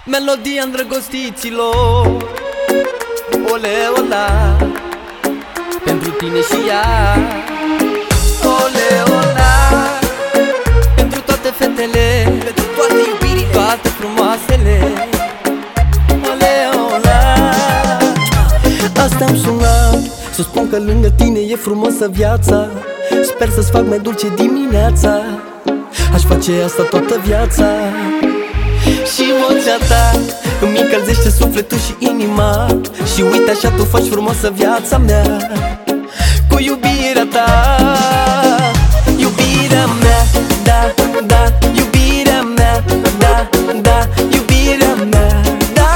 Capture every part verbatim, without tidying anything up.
Melodia îndrăgostiților, ole, ola, pentru tine și ea. Ole, ola, pentru toate fetele, pentru toate iubirile, toate frumoasele. Ole, ola. Asta-mi sunat, să spun că lângă tine e frumoasă viața. Sper să-ți fac mai dulce dimineața. Aș face asta toată viața. Și vocea ta îmi încălzește sufletul și inima. Și uite așa tu faci frumoasă viața mea cu iubirea ta. Iubirea mea, da, da, iubirea mea, da, da, iubirea mea, da.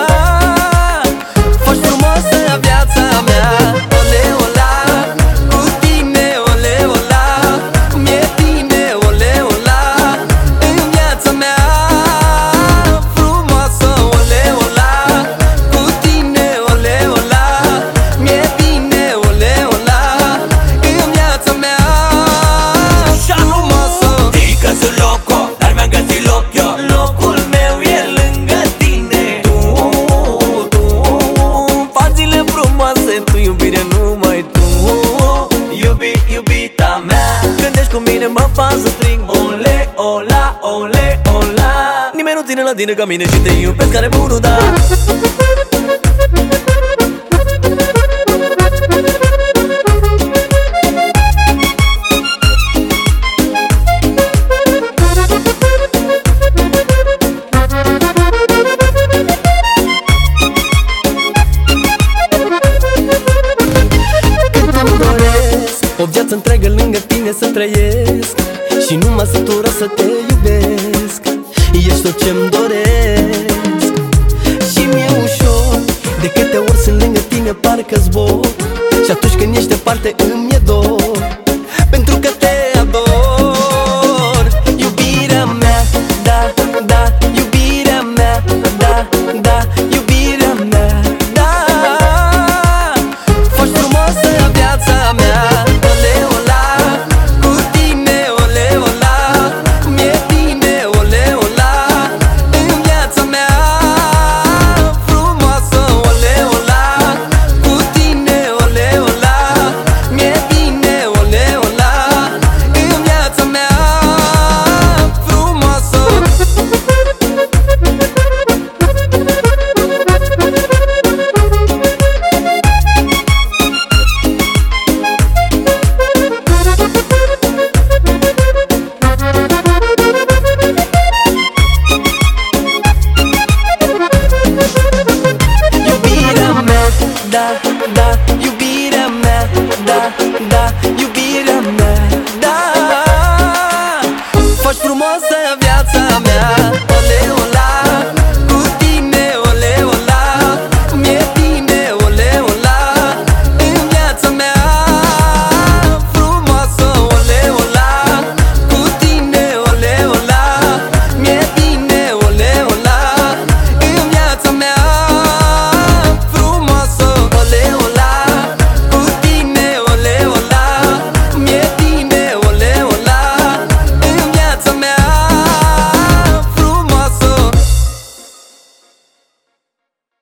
Faci frumoasă viața mea, ole, ola, cu tine, ole, ola, mi-e bine, ole, ola, în viața mea. Frumoasă, ole, ola, cu tine, ole, ola, mi-e bine, ole, ola, în viața mea. Frumoasă. Dică sunt loco, dar mi-am găsit loc eu. Locul meu e lângă tine. Tu, tu, faci zile frumoase, tu iubire numai tu. Iubi, iubita mea, când ești cu mine mă fac să strig ole, ola, ole, ola. Nimeni nu ține la tine ca mine și te iubesc care bunul, da. O viață întreagă lângă tine să trăiesc și nu m-a sătura să te iubesc. Ești tot ce-mi doresc și mi-e ușor. De câte ori sunt lângă tine parcă zbor. Și atunci când ești departe îmi e dor, pentru că te ador. Iubirea mea, da, da, iubirea mea, da, da, iubirea mea, da. Faci frumoasă viața mea, ole, ola, cu tine, ole, ola, mi-e bine, ole, ola, în viața mea. Frumoasă, ole, ola, cu tine, ole, ola, mi-e bine, ole, ola, în viața mea. Frumoasă. Iubirea mea, da, da, iubirea mea, da, da,